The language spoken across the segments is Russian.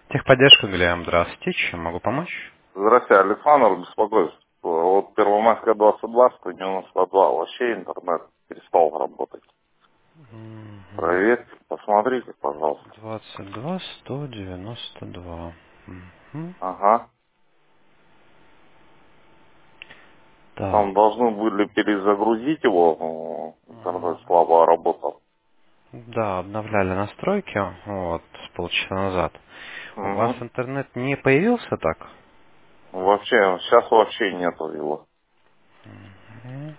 Техподдержка, Галиам, здравствуйте. Чем могу помочь? Здравствуйте, Александр, беспокоюсь. Вот Первомайская 22, 192, вообще интернет перестал работать. Мгм. Проверьте, посмотрите, пожалуйста. 22 192. Мгм. Ага. Так. Там должны были перезагрузить его, но интернет слабо работал. Да, обновляли настройки, вот, с полчаса назад. У вас Угу. интернет не появился так? Вообще, сейчас вообще нету его. Мгм.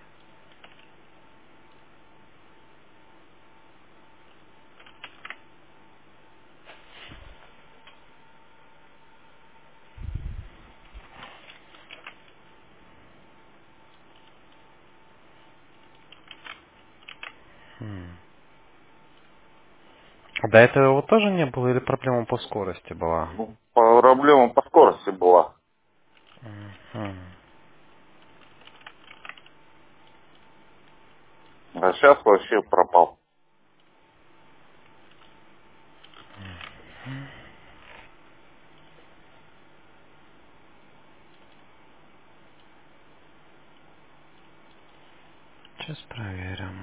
М. А до этого его тоже не было или проблема по скорости была? Ну, проблема по скорости была. Мгм. А сейчас вообще пропал. Сейчас проверим.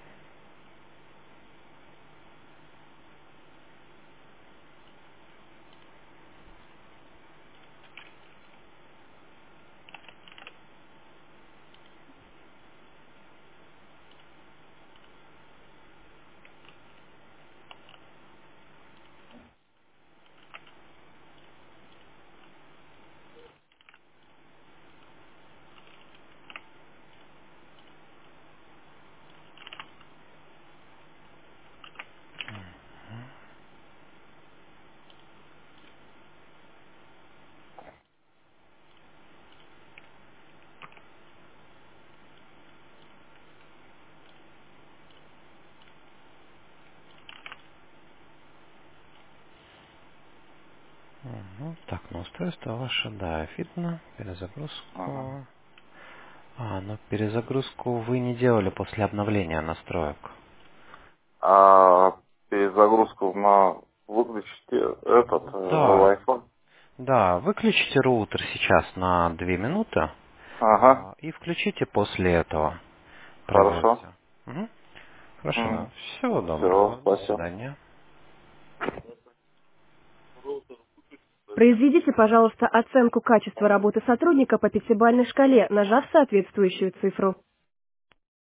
Так, ну устройство ваше, да, видно. Ага. Перезагрузку. Но перезагрузку вы не делали после обновления настроек. А перезагрузку на выключите этот Да, Wi-Fi. да, выключите роутер сейчас на 2 минуты Ага. и включите после этого. Хорошо. Проверьте. Мгм. Хорошо. Всего Все, доброго. До спасибо. свидания. Произведите, пожалуйста, оценку качества работы сотрудника по пятибалльной шкале, нажав соответствующую цифру.